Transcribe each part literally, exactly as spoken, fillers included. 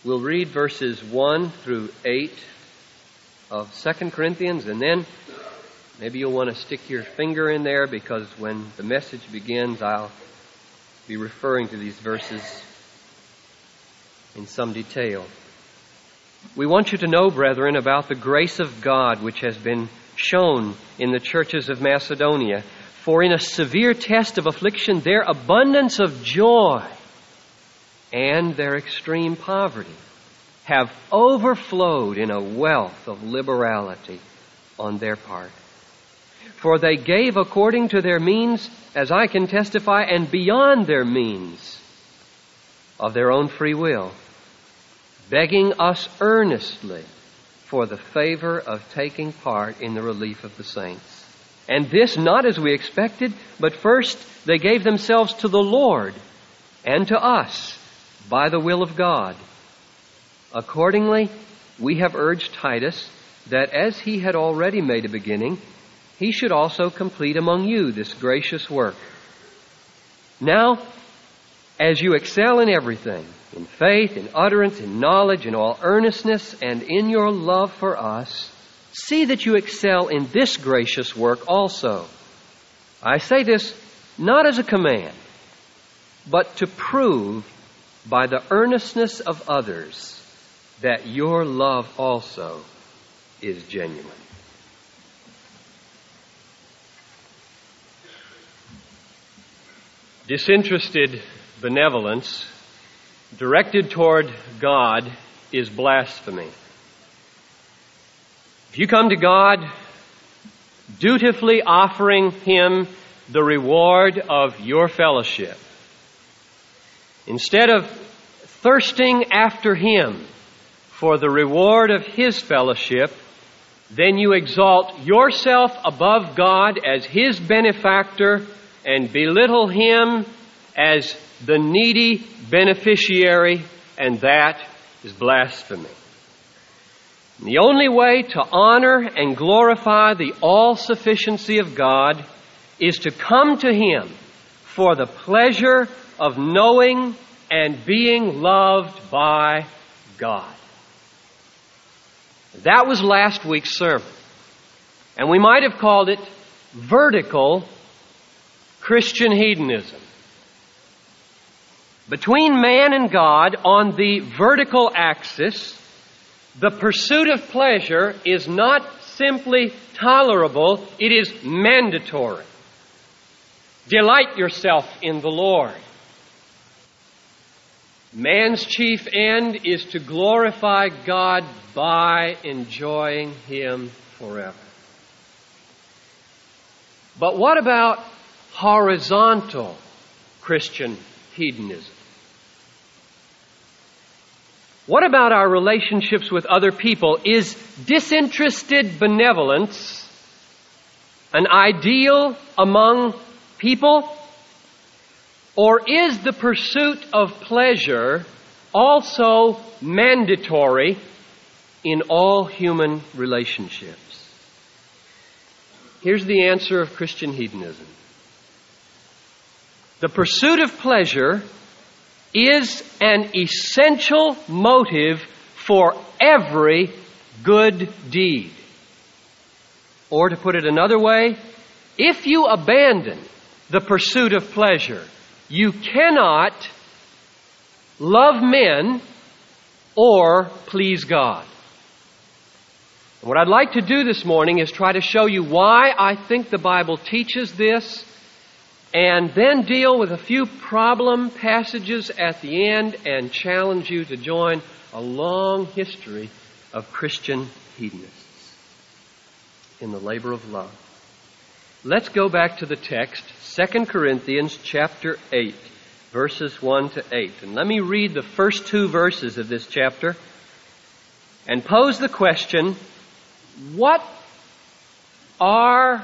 We'll read verses one through eight of Second Corinthians, and then maybe you'll want to stick your finger in there, because when the message begins, I'll be referring to these verses in some detail. We want you to know, brethren, about the grace of God which has been shown in the churches of Macedonia. For in a severe test of affliction, their abundance of joy and their extreme poverty have overflowed in a wealth of liberality on their part. For they gave according to their means, as I can testify, and beyond their means, of their own free will, begging us earnestly for the favor of taking part in the relief of the saints. And this not as we expected, but first they gave themselves to the Lord and to us by the will of God. Accordingly, we have urged Titus that as he had already made a beginning, he should also complete among you this gracious work. Now, as you excel in everything, in faith, in utterance, in knowledge, in all earnestness, and in your love for us, see that you excel in this gracious work also. I say this not as a command, but to prove by the earnestness of others that your love also is genuine. Disinterested benevolence directed toward God is blasphemy. If you come to God dutifully offering Him the reward of your fellowship, instead of thirsting after Him for the reward of His fellowship, then you exalt yourself above God as His benefactor and belittle Him as the needy beneficiary, and that is blasphemy. The only way to honor and glorify the all-sufficiency of God is to come to Him for the pleasure of knowing and being loved by God. That was last week's sermon. And we might have called it vertical Christian hedonism. Between man and God, on the vertical axis, the pursuit of pleasure is not simply tolerable, it is mandatory. Delight yourself in the Lord. Man's chief end is to glorify God by enjoying Him forever. But what about horizontal Christian hedonism? What about our relationships with other people? Is disinterested benevolence an ideal among people? Or is the pursuit of pleasure also mandatory in all human relationships? Here's the answer of Christian hedonism. The pursuit of pleasure is an essential motive for every good deed. Or to put it another way, if you abandon the pursuit of pleasure, you cannot love men or please God. And what I'd like to do this morning is try to show you why I think the Bible teaches this, and then deal with a few problem passages at the end and challenge you to join a long history of Christian hedonists in the labor of love. Let's go back to the text, Second Corinthians chapter eight, verses one to eight. And let me read the first two verses of this chapter and pose the question, what are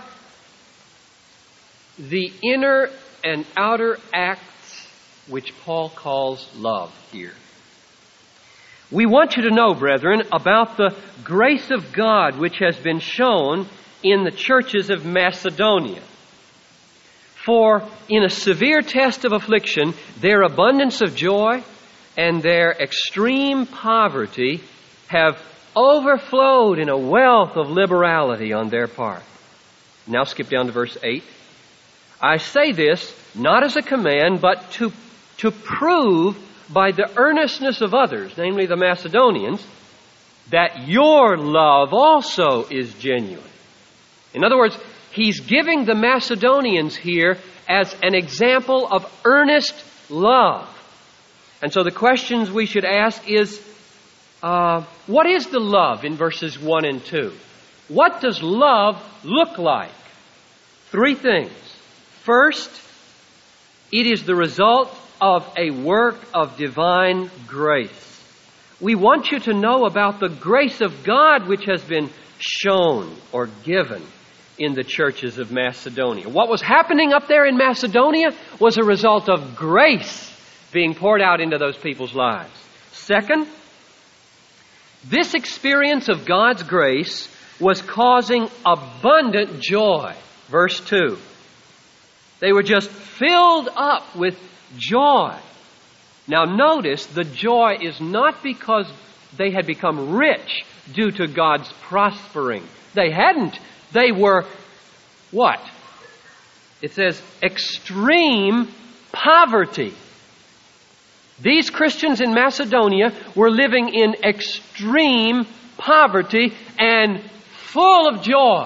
the inner and outer acts which Paul calls love here? We want you to know, brethren, about the grace of God which has been shown in the churches of Macedonia. For in a severe test of affliction, their abundance of joy, and their extreme poverty have overflowed in a wealth of liberality on their part. Now skip down to verse eight. I say this not as a command, but to, to prove by the earnestness of others, namely the Macedonians, that your love also is genuine. In other words, he's giving the Macedonians here as an example of earnest love. And so the questions we should ask is, uh, what is the love in verses one and two? What does love look like? Three things. First, it is the result of a work of divine grace. We want you to know about the grace of God which has been shown or given in the churches of Macedonia. What was happening up there in Macedonia was a result of grace being poured out into those people's lives. Second, this experience of God's grace was causing abundant joy. Verse two. They were just filled up with joy. Now notice, the joy is not because they had become rich due to God's prospering. They hadn't. They were what? It says extreme poverty. These Christians in Macedonia were living in extreme poverty and full of joy.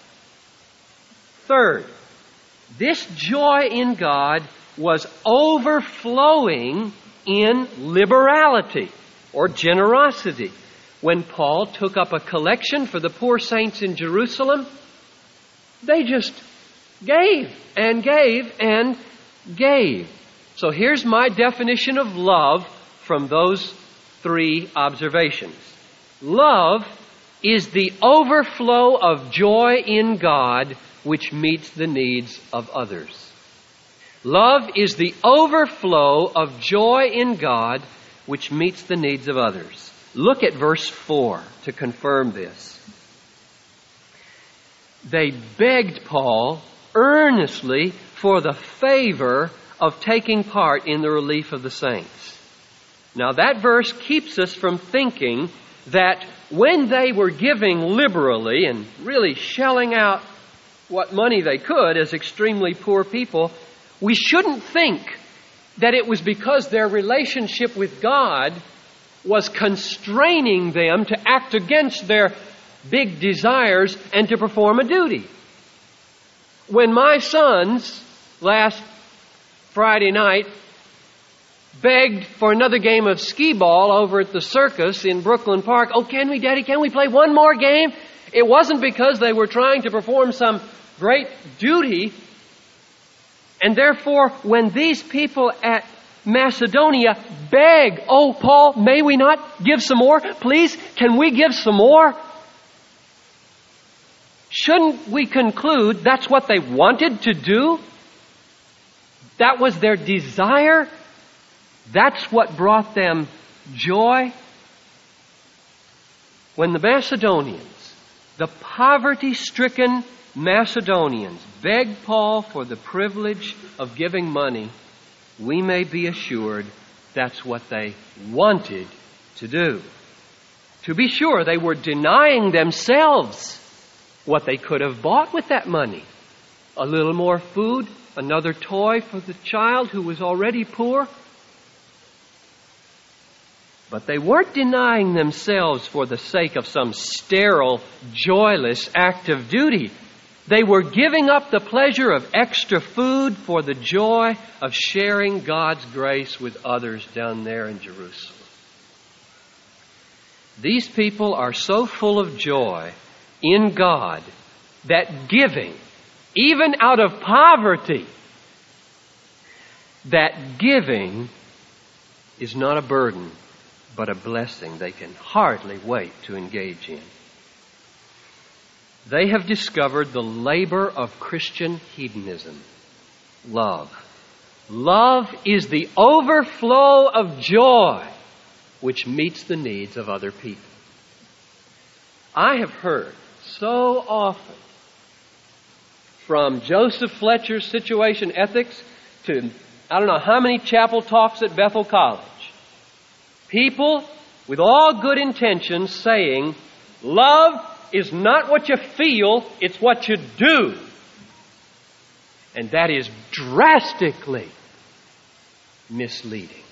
Third, this joy in God was overflowing in liberality or generosity. When Paul took up a collection for the poor saints in Jerusalem, they just gave and gave and gave. So here's my definition of love from those three observations. Love is the overflow of joy in God which meets the needs of others. Love is the overflow of joy in God which meets the needs of others. Look at verse four to confirm this. They begged Paul earnestly for the favor of taking part in the relief of the saints. Now that verse keeps us from thinking that when they were giving liberally and really shelling out what money they could as extremely poor people, we shouldn't think that it was because their relationship with God was constraining them to act against their big desires and to perform a duty. When my sons last Friday night begged for another game of skee ball over at the circus in Brooklyn Park, oh, can we, Daddy, can we play one more game? It wasn't because they were trying to perform some great duty. And therefore, when these people at Macedonia beg, oh, Paul, may we not give some more? Please, can we give some more? Shouldn't we conclude that's what they wanted to do? That was their desire? That's what brought them joy? When the Macedonians, the poverty-stricken Macedonians, begged Paul for the privilege of giving money, we may be assured that's what they wanted to do. To be sure, they were denying themselves what they could have bought with that money. A little more food, another toy for the child who was already poor. But they weren't denying themselves for the sake of some sterile, joyless act of duty. They were giving up the pleasure of extra food for the joy of sharing God's grace with others down there in Jerusalem. These people are so full of joy in God that giving, even out of poverty, that giving is not a burden, but a blessing they can hardly wait to engage in. They have discovered the labor of Christian hedonism, love. Love is the overflow of joy which meets the needs of other people. I have heard so often from Joseph Fletcher's Situation Ethics to I don't know how many chapel talks at Bethel College People with all good intentions saying, love is not what you feel, it's what you do. And that is drastically misleading.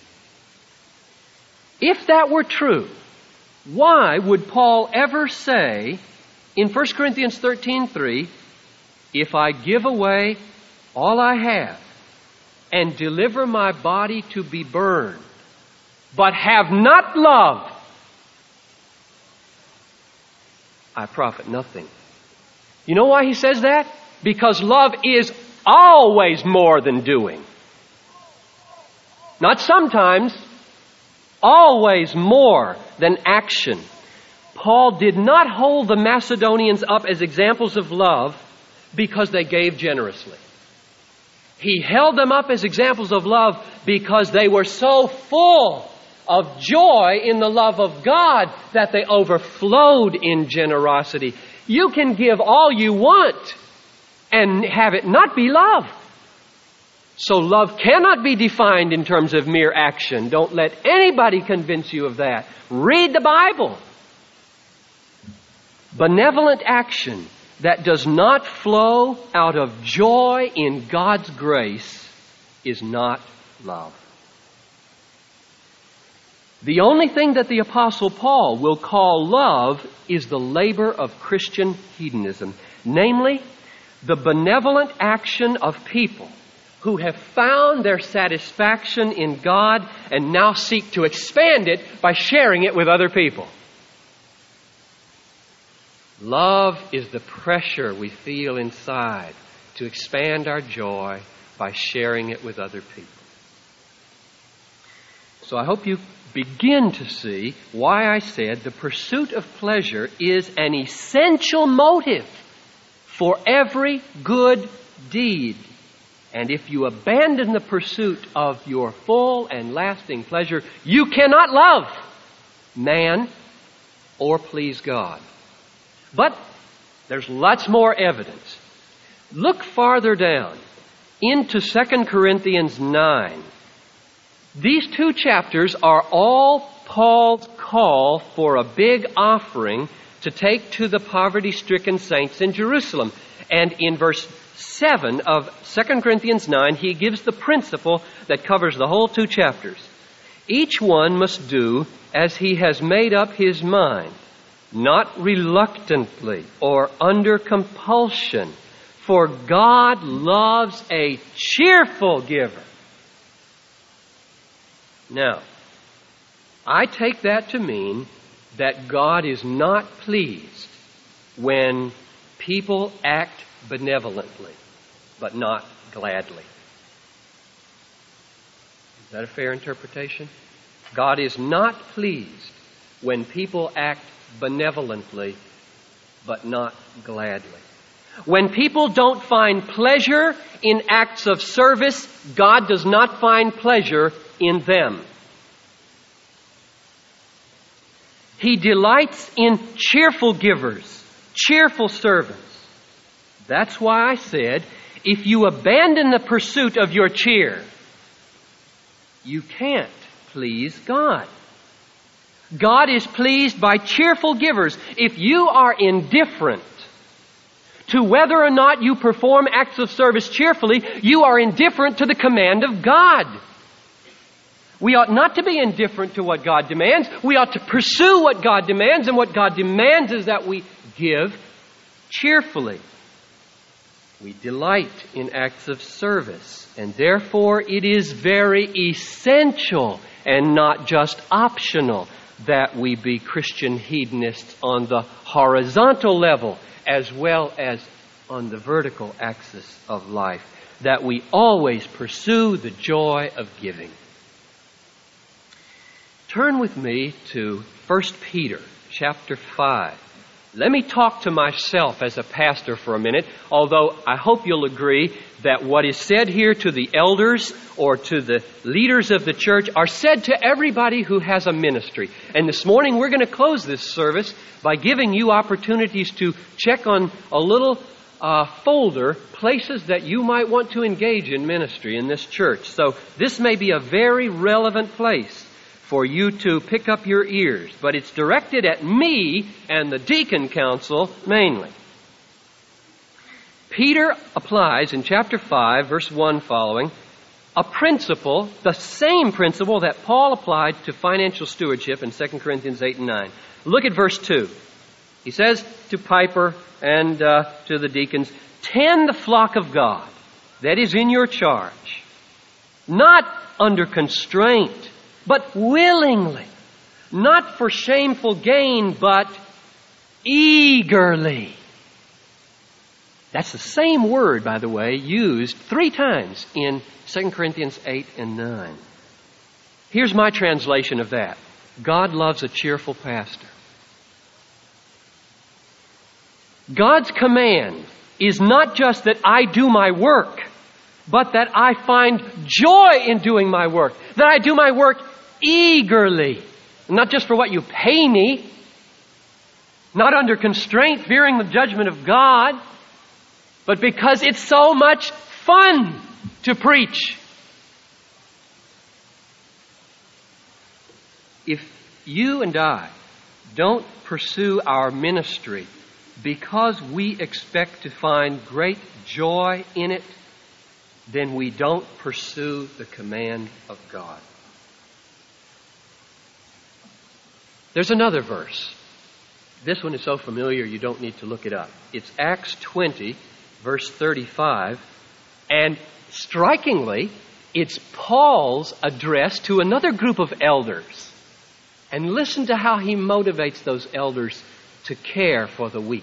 If that were true, why would Paul ever say in First Corinthians thirteen three, if I give away all I have and deliver my body to be burned, but have not love, I profit nothing. You know why he says that? Because love is always more than doing. Not sometimes, always more than action. Paul did not hold the Macedonians up as examples of love because they gave generously. He held them up as examples of love because they were so full of joy in the love of God that they overflowed in generosity. You can give all you want and have it not be love. So love cannot be defined in terms of mere action. Don't let anybody convince you of that. Read the Bible. Benevolent action that does not flow out of joy in God's grace is not love. The only thing that the Apostle Paul will call love is the labor of Christian hedonism, namely, the benevolent action of people who have found their satisfaction in God and now seek to expand it by sharing it with other people. Love is the pressure we feel inside to expand our joy by sharing it with other people. So I hope you begin to see why I said the pursuit of pleasure is an essential motive for every good deed. And if you abandon the pursuit of your full and lasting pleasure, you cannot love man or please God. But there's lots more evidence. Look farther down into Second Corinthians nine. These two chapters are all Paul's call for a big offering to take to the poverty-stricken saints in Jerusalem. And in verse seven of Second Corinthians nine, he gives the principle that covers the whole two chapters. Each one must do as he has made up his mind, not reluctantly or under compulsion, for God loves a cheerful giver. Now, I take that to mean that God is not pleased when people act benevolently, but not gladly. Is that a fair interpretation? God is not pleased when people act benevolently, but not gladly. When people don't find pleasure in acts of service, God does not find pleasure in them. He delights in cheerful givers, cheerful servants. That's why I said, if you abandon the pursuit of your cheer, you can't please God. God is pleased by cheerful givers. If you are indifferent to whether or not you perform acts of service cheerfully, you are indifferent to the command of God. We ought not to be indifferent to what God demands. We ought to pursue what God demands, and what God demands is that we give cheerfully. We delight in acts of service, and therefore it is very essential and not just optional that we be Christian hedonists on the horizontal level as well as on the vertical axis of life, that we always pursue the joy of giving. Turn with me to First Peter chapter five. Let me talk to myself as a pastor for a minute, although I hope you'll agree that what is said here to the elders or to the leaders of the church are said to everybody who has a ministry. And this morning we're going to close this service by giving you opportunities to check on a little uh, folder, places that you might want to engage in ministry in this church. So this may be a very relevant place for you to pick up your ears, but it's directed at me and the deacon council mainly. Peter applies in chapter five, verse one following, a principle, the same principle that Paul applied to financial stewardship in Second Corinthians eight and nine. Look at verse two. He says to Piper and uh, to the deacons, tend the flock of God that is in your charge, not under constraint, but willingly, not for shameful gain, but eagerly. That's the same word, by the way, used three times in Second Corinthians eight and nine. Here's my translation of that. God loves a cheerful pastor. God's command is not just that I do my work, but that I find joy in doing my work, that I do my work eagerly, not just for what you pay me, not under constraint, fearing the judgment of God, but because it's so much fun to preach. If you and I don't pursue our ministry because we expect to find great joy in it, then we don't pursue the command of God. There's another verse. This one is so familiar you don't need to look it up. It's Acts twenty, verse thirty-five, and strikingly, it's Paul's address to another group of elders. And listen to how he motivates those elders to care for the weak.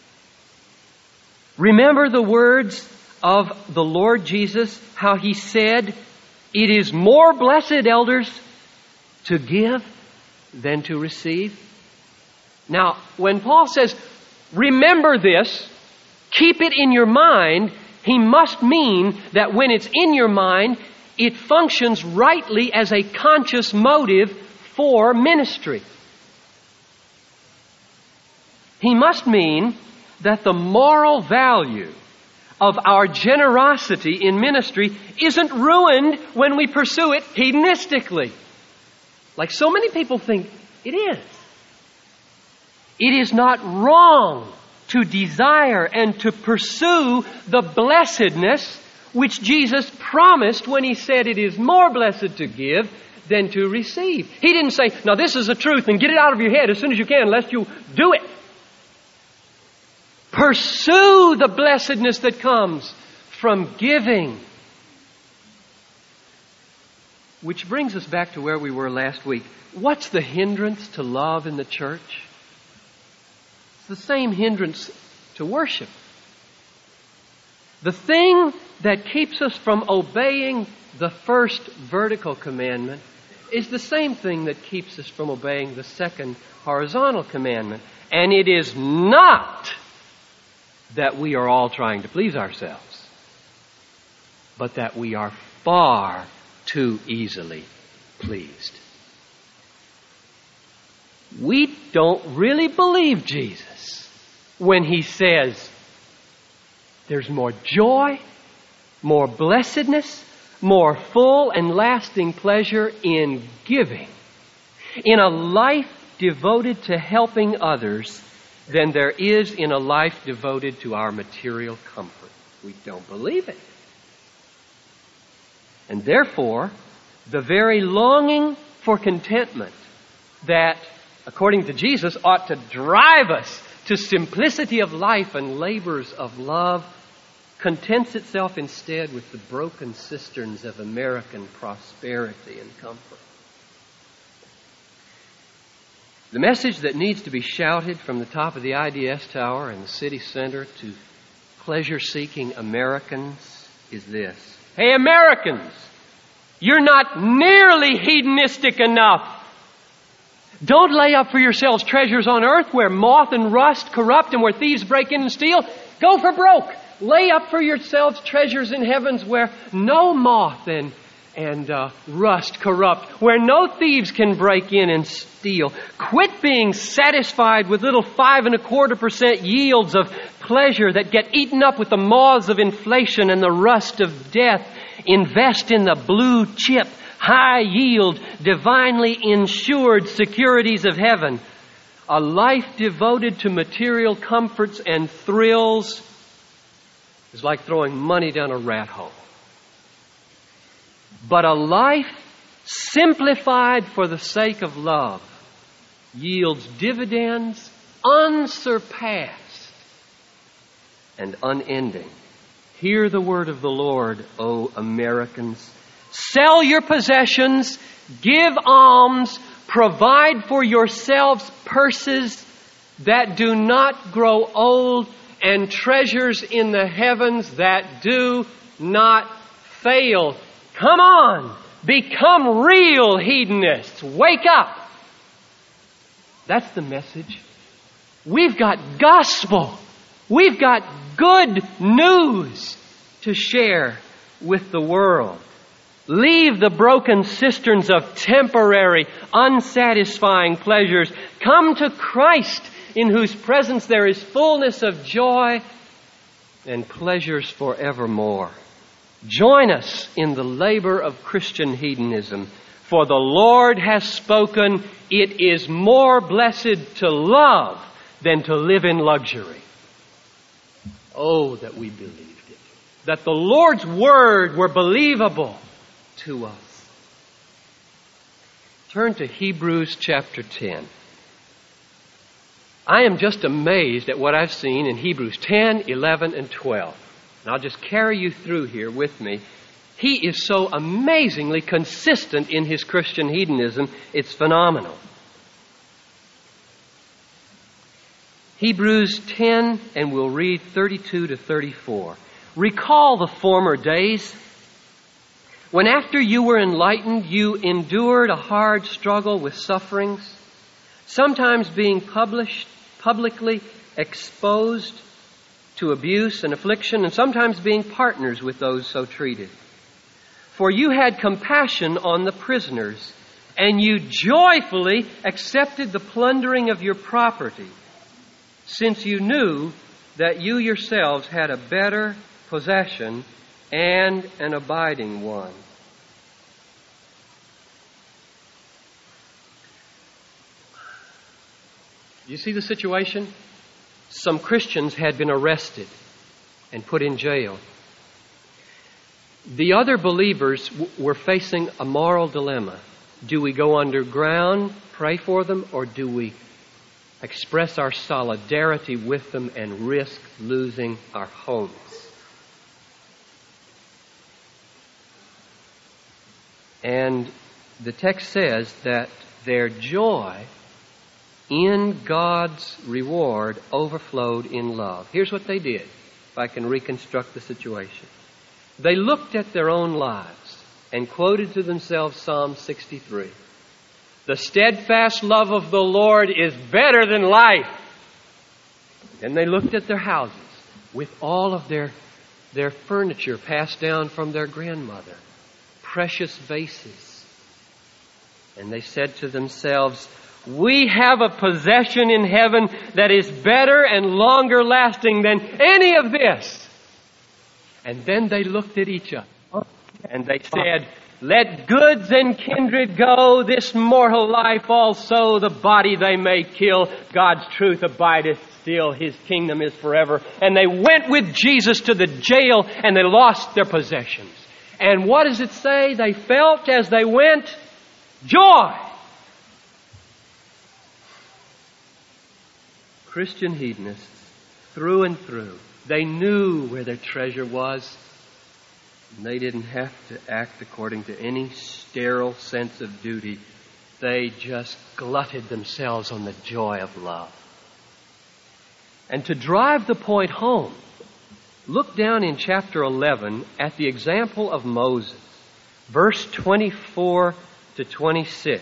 Remember the words of the Lord Jesus, how he said, it is more blessed, elders, to give than to receive. Now, when Paul says, remember this, keep it in your mind, he must mean that when it's in your mind, it functions rightly as a conscious motive for ministry. He must mean that the moral value of our generosity in ministry isn't ruined when we pursue it hedonistically, like so many people think it is. It is not wrong to desire and to pursue the blessedness which Jesus promised when He said it is more blessed to give than to receive. He didn't say, now this is the truth and get it out of your head as soon as you can, lest you do it. Pursue the blessedness that comes from giving. Which brings us back to where we were last week. What's the hindrance to love in the church? It's the same hindrance to worship. The thing that keeps us from obeying the first vertical commandment is the same thing that keeps us from obeying the second horizontal commandment. And it is not that we are all trying to please ourselves, but that we are far too easily pleased. We don't really believe Jesus when He says there's more joy, more blessedness, more full and lasting pleasure in giving, in a life devoted to helping others, than there is in a life devoted to our material comfort. We don't believe it. And therefore, the very longing for contentment that, according to Jesus, ought to drive us to simplicity of life and labors of love, contents itself instead with the broken cisterns of American prosperity and comfort. The message that needs to be shouted from the top of the I D S tower in the city center to pleasure-seeking Americans is this. Hey, Americans, you're not nearly hedonistic enough. Don't lay up for yourselves treasures on earth where moth and rust corrupt and where thieves break in and steal. Go for broke. Lay up for yourselves treasures in heavens where no moth and and uh, rust corrupt, where no thieves can break in and steal. Quit being satisfied with little five and a quarter percent yields of pleasure that get eaten up with the moths of inflation and the rust of death. Invest in the blue chip, high-yield, divinely insured securities of heaven. A life devoted to material comforts and thrills is like throwing money down a rat hole. But a life simplified for the sake of love yields dividends unsurpassed and unending. Hear the word of the Lord, O Americans. Sell your possessions, give alms, provide for yourselves purses that do not grow old, and treasures in the heavens that do not fail. Come on, become real hedonists. Wake up. That's the message. We've got gospel. We've got good news to share with the world. Leave the broken cisterns of temporary, unsatisfying pleasures. Come to Christ, in whose presence there is fullness of joy and pleasures forevermore. Join us in the labor of Christian hedonism, for the Lord has spoken, it is more blessed to love than to live in luxury. Oh, that we believed it. That the Lord's word were believable to us. Turn to Hebrews chapter ten. I am just amazed at what I've seen in Hebrews ten, eleven, and twelve. And I'll just carry you through here with me. He is so amazingly consistent in his Christian hedonism, it's phenomenal. Hebrews ten, and we'll read thirty-two to thirty-four. Recall the former days when, after you were enlightened, you endured a hard struggle with sufferings, sometimes being published, publicly exposed to abuse and affliction, and sometimes being partners with those so treated. For you had compassion on the prisoners, and you joyfully accepted the plundering of your property, since you knew that you yourselves had a better possession and an abiding one. You see the situation? Some Christians had been arrested and put in jail. The other believers w- were facing a moral dilemma. Do we go underground, pray for them, or do we express our solidarity with them and risk losing our homes? And the text says that their joy in God's reward overflowed in love. Here's what they did, if I can reconstruct the situation. They looked at their own lives and quoted to themselves Psalm sixty-three. The steadfast love of the Lord is better than life. Then they looked at their houses with all of their, their furniture passed down from their grandmother, precious vases. And they said to themselves, we have a possession in heaven that is better and longer lasting than any of this. And then they looked at each other and they said, let goods and kindred go, this mortal life also, the body they may kill. God's truth abideth still, His kingdom is forever. And they went with Jesus to the jail and they lost their possessions. And what does it say? They felt as they went joy. Christian hedonists, through and through, they knew where their treasure was. And they didn't have to act according to any sterile sense of duty. They just glutted themselves on the joy of love. And to drive the point home, look down in chapter eleven at the example of Moses, verse twenty-four to twenty-six.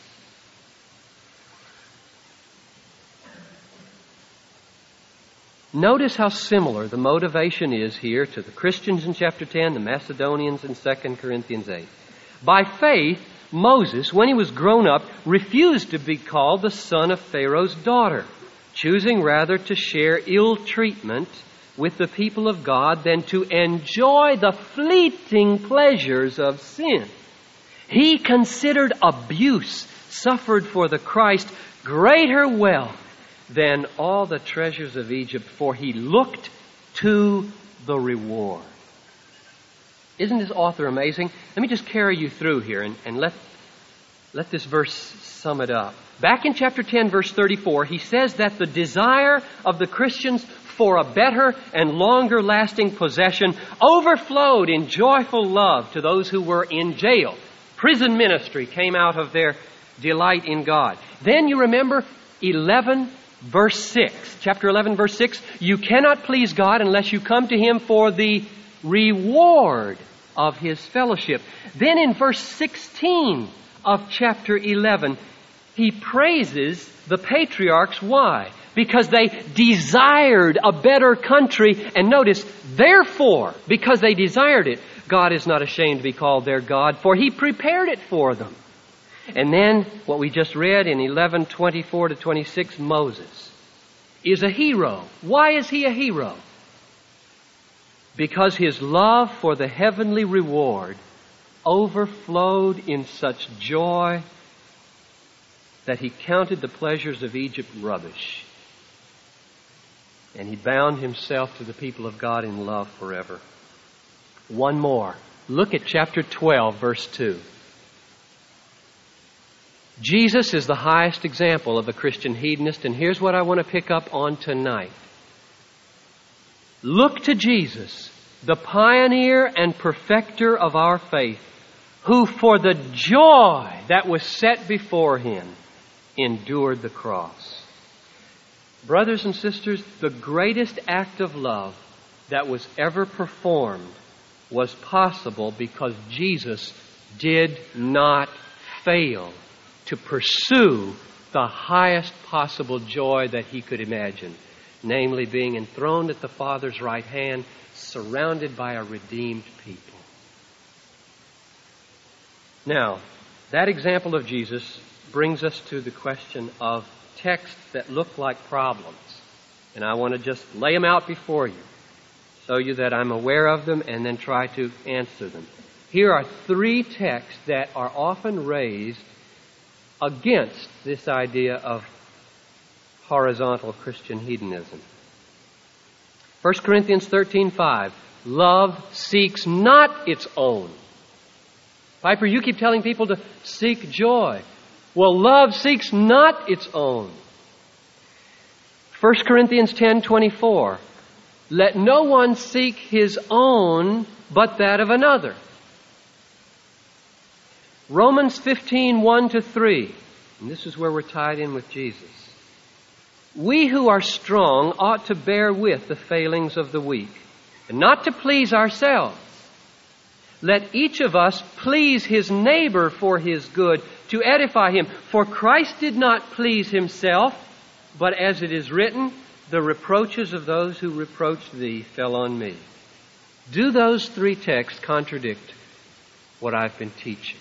Notice how similar the motivation is here to the Christians in chapter ten, the Macedonians in Second Corinthians eight. By faith, Moses, when he was grown up, refused to be called the son of Pharaoh's daughter, choosing rather to share ill treatment with the people of God than to enjoy the fleeting pleasures of sin. He considered abuse suffered for the Christ greater wealth than all the treasures of Egypt, for he looked to the reward. Isn't this author amazing? Let me just carry you through here and, and let, let this verse sum it up. Back in chapter ten, verse thirty-four, he says that the desire of the Christians for a better and longer lasting possession overflowed in joyful love to those who were in jail. Prison ministry came out of their delight in God. Then you remember eleven, verse six. Chapter eleven, verse six. You cannot please God unless you come to Him for the reward of His fellowship. Then in verse sixteen of chapter eleven, he praises the patriarchs. Why? Because they desired a better country. And notice, therefore, because they desired it, God is not ashamed to be called their God, for He prepared it for them. And then, what we just read in eleven twenty-four to twenty-six, Moses is a hero. Why is he a hero? Because his love for the heavenly reward overflowed in such joy that he counted the pleasures of Egypt rubbish. And he bound himself to the people of God in love forever. One more. Look at chapter twelve, verse two. Jesus is the highest example of a Christian hedonist, and here's what I want to pick up on tonight. Look to Jesus, the pioneer and perfecter of our faith, who for the joy that was set before Him endured the cross. Brothers and sisters, the greatest act of love that was ever performed was possible because Jesus did not fail to pursue the highest possible joy that He could imagine, namely being enthroned at the Father's right hand, surrounded by a redeemed people. Now, that example of Jesus brings us to the question of texts that look like problems. And I want to just lay them out before you, show you that I'm aware of them, and then try to answer them. Here are three texts that are often raised against this idea of horizontal Christian hedonism. First Corinthians thirteen five. Love seeks not its own. Piper, you keep telling people to seek joy. Well, love seeks not its own. First Corinthians ten twenty-four. Let no one seek his own, but that of another. Romans fifteen one to three. And this is where we're tied in with Jesus. We who are strong ought to bear with the failings of the weak, and not to please ourselves. Let each of us please his neighbor for his good, to edify him. For Christ did not please Himself, but as it is written, the reproaches of those who reproached thee fell on me. Do those three texts contradict what I've been teaching?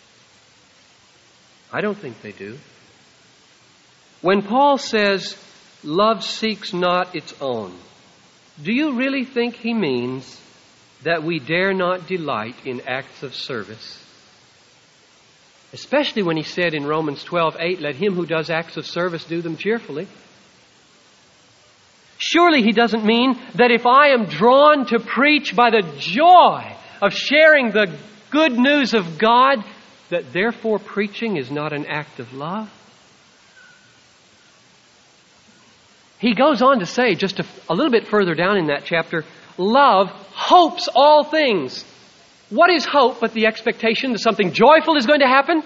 I don't think they do. When Paul says, love seeks not its own, do you really think he means that we dare not delight in acts of service? Especially when he said in Romans twelve eight, let him who does acts of service do them cheerfully. Surely he doesn't mean that if I am drawn to preach by the joy of sharing the good news of God, that therefore preaching is not an act of love? He goes on to say, just a, a little bit further down in that chapter, love hopes all things. What is hope but the expectation that something joyful is going to happen?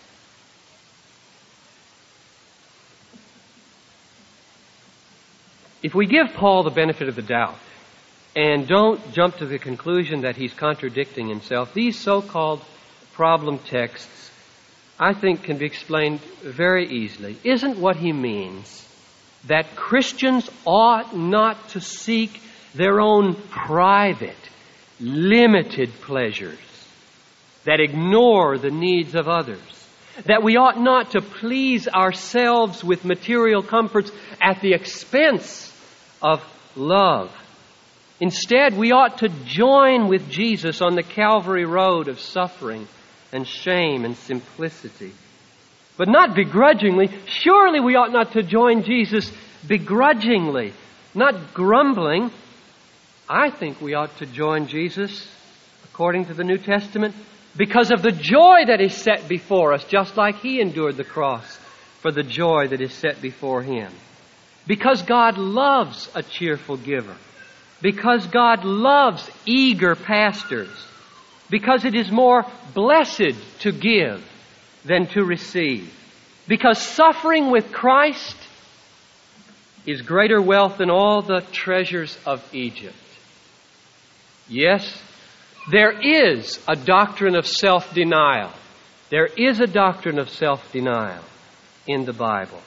If we give Paul the benefit of the doubt and don't jump to the conclusion that he's contradicting himself, these so-called problem texts, I think, can be explained very easily. Isn't what he means that Christians ought not to seek their own private, limited pleasures that ignore the needs of others? That we ought not to please ourselves with material comforts at the expense of love. Instead, we ought to join with Jesus on the Calvary road of suffering and shame and simplicity. But not begrudgingly. Surely we ought not to join Jesus begrudgingly, not grumbling. I think we ought to join Jesus, according to the New Testament, because of the joy that is set before us, just like He endured the cross for the joy that is set before Him. Because God loves a cheerful giver. Because God loves eager pastors. Because it is more blessed to give than to receive. Because suffering with Christ is greater wealth than all the treasures of Egypt. Yes, there is a doctrine of self-denial. There is a doctrine of self-denial in the Bible.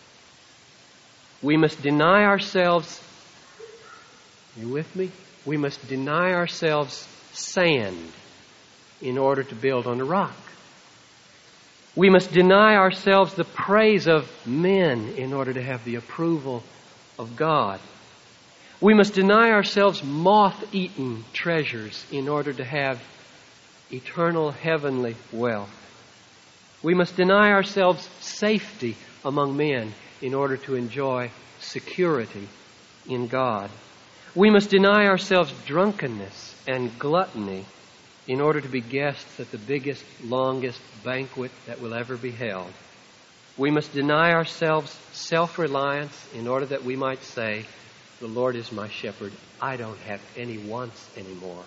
We must deny ourselves. You with me? We must deny ourselves sand in order to build on a rock. We must deny ourselves the praise of men in order to have the approval of God. We must deny ourselves moth-eaten treasures in order to have eternal heavenly wealth. We must deny ourselves safety among men in order to enjoy security in God. We must deny ourselves drunkenness and gluttony in order to be guests at the biggest, longest banquet that will ever be held. We must deny ourselves self-reliance in order that we might say, "The Lord is my shepherd. I don't have any wants anymore."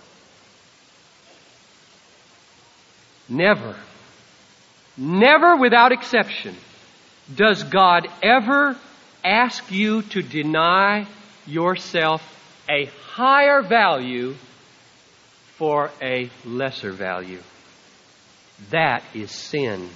Never, never without exception, does God ever ask you to deny yourself a higher value for a lesser value. That is sin.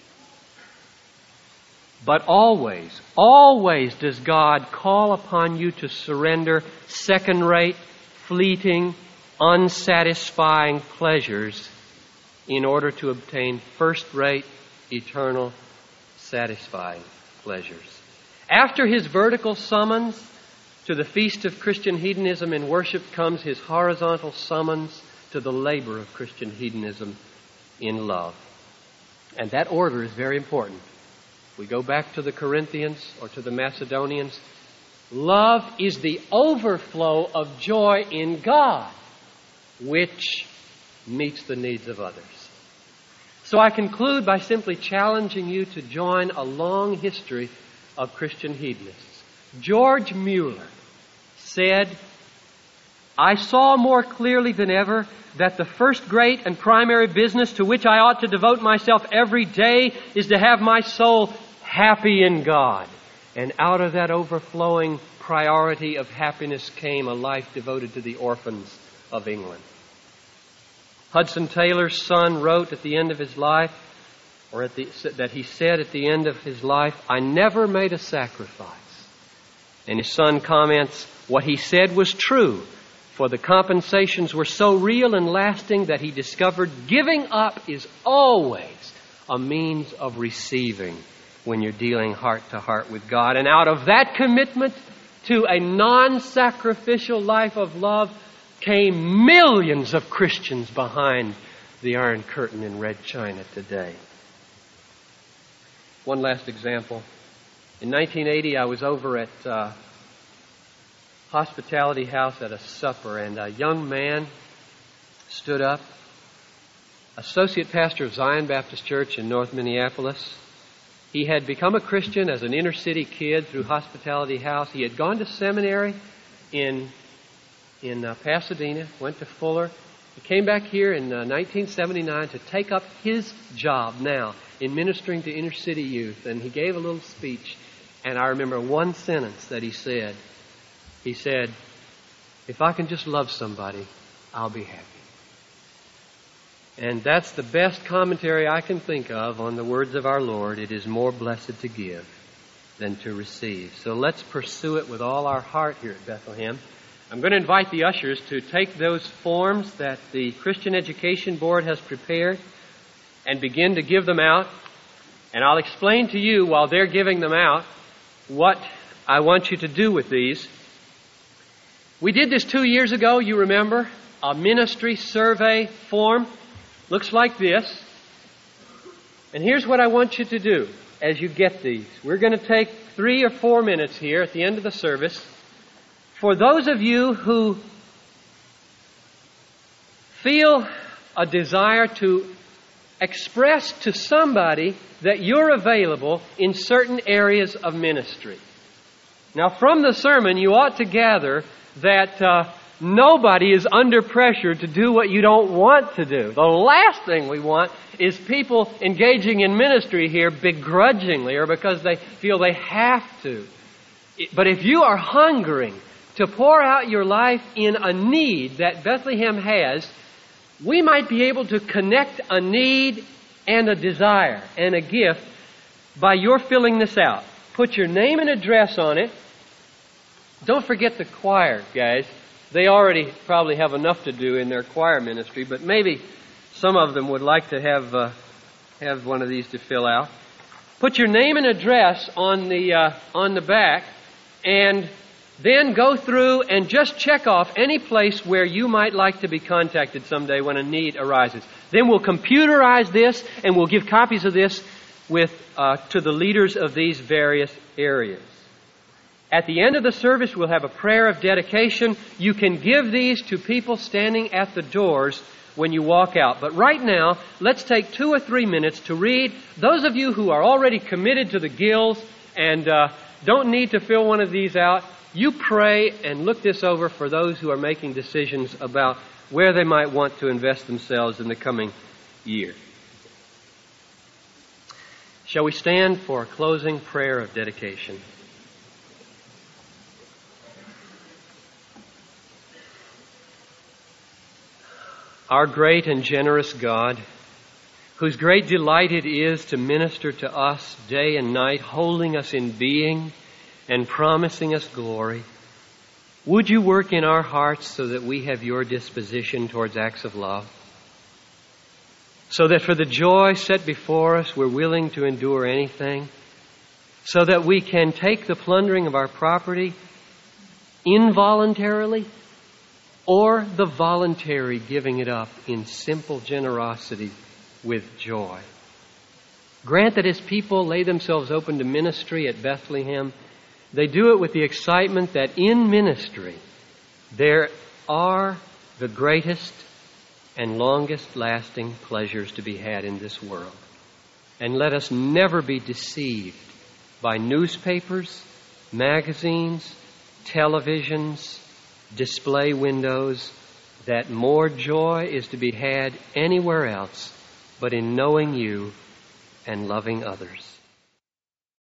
But always, always does God call upon you to surrender second-rate, fleeting, unsatisfying pleasures in order to obtain first-rate, eternal, satisfying pleasures. After His vertical summons to the feast of Christian hedonism and worship comes His horizontal summons to the labor of Christian hedonism in love. And that order is very important. If we go back to the Corinthians or to the Macedonians, love is the overflow of joy in God, which meets the needs of others. So I conclude by simply challenging you to join a long history of Christian hedonists. George Mueller said, "I saw more clearly than ever that the first great and primary business to which I ought to devote myself every day is to have my soul happy in God." And out of that overflowing priority of happiness came a life devoted to the orphans of England. Hudson Taylor's son wrote at the end of his life, or at the, that he said at the end of his life, "I never made a sacrifice." And his son comments, "What he said was true, for the compensations were so real and lasting that he discovered giving up is always a means of receiving when you're dealing heart to heart with God." And out of that commitment to a non-sacrificial life of love came millions of Christians behind the Iron Curtain in Red China today. One last example. In nineteen eighty, I was over at uh, Hospitality House at a supper, and a young man stood up, associate pastor of Zion Baptist Church in North Minneapolis. He had become a Christian as an inner city kid through Hospitality House. He had gone to seminary in in uh, Pasadena, went to Fuller. He came back here in uh, nineteen seventy-nine to take up his job now in ministering to inner city youth. And he gave a little speech, and I remember one sentence that he said. He said, "If I can just love somebody, I'll be happy." And that's the best commentary I can think of on the words of our Lord. It is more blessed to give than to receive. So let's pursue it with all our heart here at Bethlehem. I'm going to invite the ushers to take those forms that the Christian Education Board has prepared and begin to give them out. And I'll explain to you while they're giving them out what I want you to do with these. We did this two years ago, you remember, a ministry survey form. Looks like this. And here's what I want you to do as you get these. We're going to take three or four minutes here at the end of the service. For those of you who feel a desire to express to somebody that you're available in certain areas of ministry. Now, from the sermon, you ought to gather that uh, nobody is under pressure to do what you don't want to do. The last thing we want is people engaging in ministry here begrudgingly or because they feel they have to. But if you are hungering to pour out your life in a need that Bethlehem has, we might be able to connect a need and a desire and a gift by your filling this out. Put your name and address on it. Don't forget the choir, guys. They already probably have enough to do in their choir ministry, but maybe some of them would like to have uh, have one of these to fill out. Put your name and address on the uh, on the back, and then go through and just check off any place where you might like to be contacted someday when a need arises. Then we'll computerize this and we'll give copies of this with uh, to the leaders of these various areas. At the end of the service, we'll have a prayer of dedication. You can give these to people standing at the doors when you walk out. But right now, let's take two or three minutes to read. Those of you who are already committed to the Gills and uh, don't need to fill one of these out, you pray and look this over for those who are making decisions about where they might want to invest themselves in the coming year. Shall we stand for a closing prayer of dedication? Our great and generous God, whose great delight it is to minister to us day and night, holding us in being and promising us glory, would you work in our hearts so that we have your disposition towards acts of love? So that for the joy set before us, we're willing to endure anything, so that we can take the plundering of our property involuntarily or the voluntary giving it up in simple generosity with joy. Grant that as people lay themselves open to ministry at Bethlehem, they do it with the excitement that in ministry there are the greatest and longest lasting pleasures to be had in this world. And let us never be deceived by newspapers, magazines, televisions, display windows, that more joy is to be had anywhere else but in knowing you and loving others.